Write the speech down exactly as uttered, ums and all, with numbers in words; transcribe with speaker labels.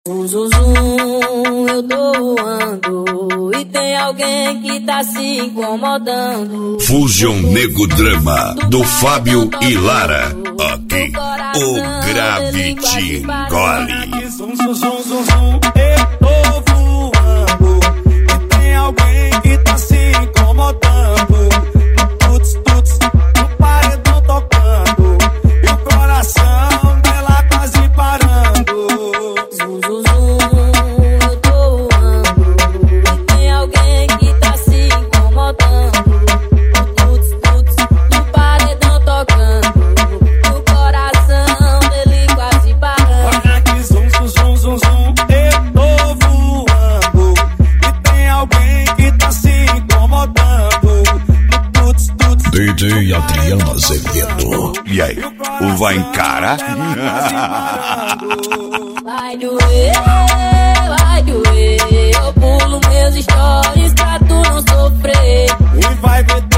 Speaker 1: Zum, zum, zum, eu tô voando e tem alguém que tá se incomodando.
Speaker 2: Fusion Nego Drama, do Fábio e Lara. Aqui, o grave te engole.
Speaker 3: Zum, zum, zum, zum, zum, eu tô voando e tem alguém que tá se incomodando. Tuts, tuts, no paredão tocando e o coração dela quase parando.
Speaker 1: Zum, zum, zum, eu tô voando e tem alguém que tá se incomodando. Tuts, tuts, no paredão tocando e o coração dele quase parando.
Speaker 3: Olha que zum, zum, zum, zum, zum, eu tô voando e tem alguém que tá se incomodando. Tuts, tuts,
Speaker 2: D J Adriano Azevedo. E aí, o vai encarar?
Speaker 1: Vai doer, vai doer. Eu pulo meus stories pra tu não sofrer.
Speaker 3: e vai ver